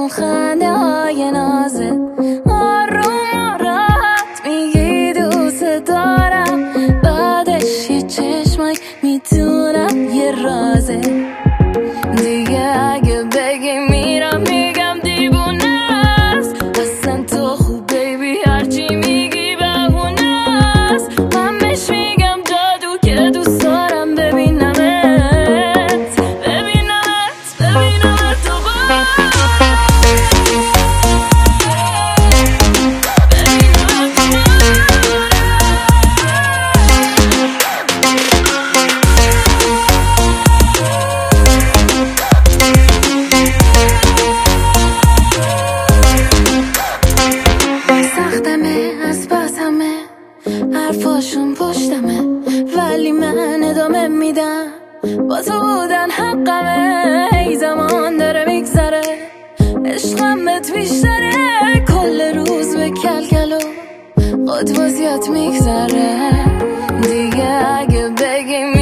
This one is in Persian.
خنده های نازه آروم راحت میگی دوست دارم، بعدش یه چشمک میتونم یه رازه دیگه. اگه بگی میرم میگم دیوونه است، اصلا تو خوب بیبی هرچی میگی بهونه است. من بهش میگم جادو که دوست دارم ببینمت دوباره. از بس همه حرفاشون پشتمه، ولی من ادامه میدم، با تو بودن حقمه. ای زمان داره میگذره، عشقم بهت بیشتره، کل روز به کلکل و قد بازیات میگذره دیگه. اگه بگیم